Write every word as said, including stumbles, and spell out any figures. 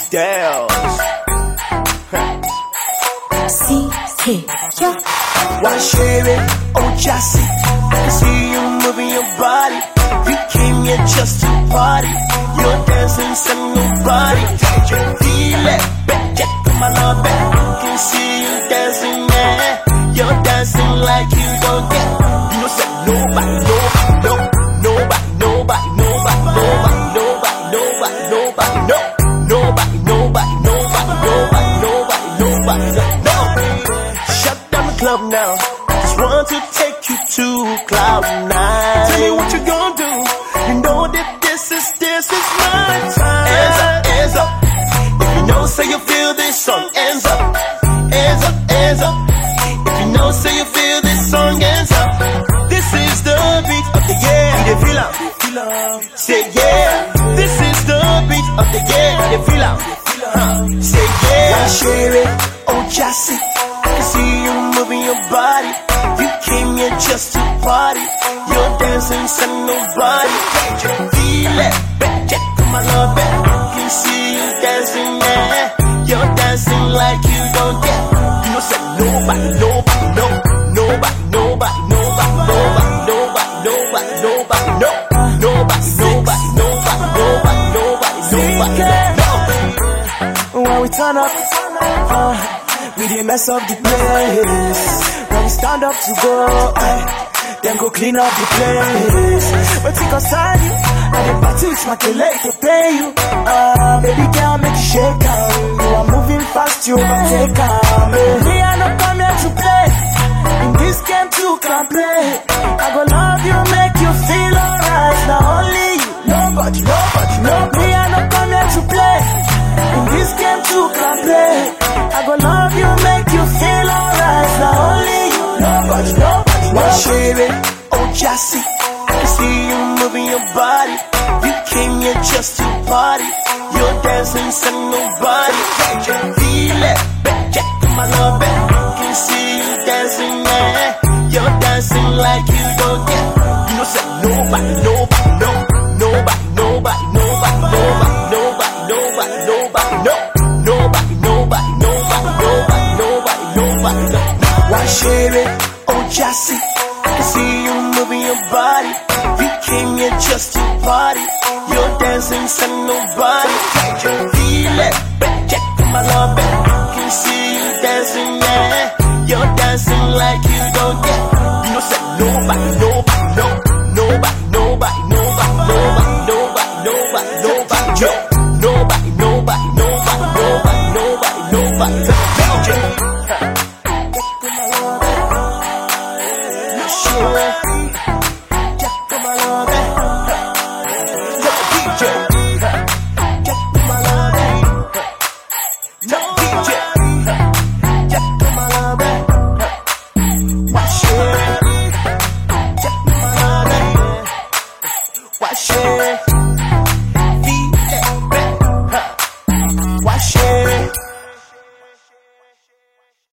Dales. C K, yeah. Why share it? Oh, Jassy, I can see you moving your body. You came here just to party. You're dancing, send nobody. Feel it, back, check my love back. I can see you dancing, man. You're dancing like you don't get. You know, said nobody, nobody, no, nobody, nobody, nobody, nobody, nobody, nobody, nobody, no, nobody, nobody, nobody, nobody, nobody, nobody, no. Shut down the club now. Just want to take you to cloud nine. Tell me what you gonna do. You know that this is, this is my time. Hands up, hands up. If you know, say you feel this song. Hands up, hands up, hands up. If you know, say you feel this song. Hands up. This is the beat of the year. You feel am, feel am. Say yeah. This is the beat of the year. You feel am, huh? Say yeah. Why share it? Oh, Jassy, I can see you moving your body. You came here just to party. You're dancing, send nobody. Feel it, back, check my love back. I can see you dancing, man. You're dancing like you don't get. You know, said nobody, nobody, no, nobody, nobody, nobody, nobody, nobody, nobody, nobody, no, nobody, nobody, nobody, nobody, nobody, nobody, no. When we turn up, uh, we didn't mess up the place. When we stand up to go, uh, then go clean up the place. But take us on you, and the party with my leg to pay you. Uh, baby girl, make you shake her. You are moving fast, you overtake her. Me, I not come here to play. In this game, too can play. I go love you, make you feel alright. Now only you, nobody, nobody, nobody. Me, I not come here to play. In this game, too can play. I go love you, make you feel alright. Now only you, nobody, nobody. Why share it? Oh, Jassy, I can see you moving your body. You came here just to party. You're dancing, send nobody. Feel it, back, check my love back. I can see you dancing, man. You're dancing like you don't get. You know, said nobody, nobody, no, nobody, nobody, nobody, nobody, nobody, nobody, nobody, no, nobody, nobody, nobody, nobody, nobody, nobody, no. Why share it? Oh, Jassy, I can see you moving your body. You came here just to party. You're dancing, send nobody. Feel it, back, check my love back. I can see you dancing, man. You're dancing like you don't get. You know, said nobody, nobody, no, nobody,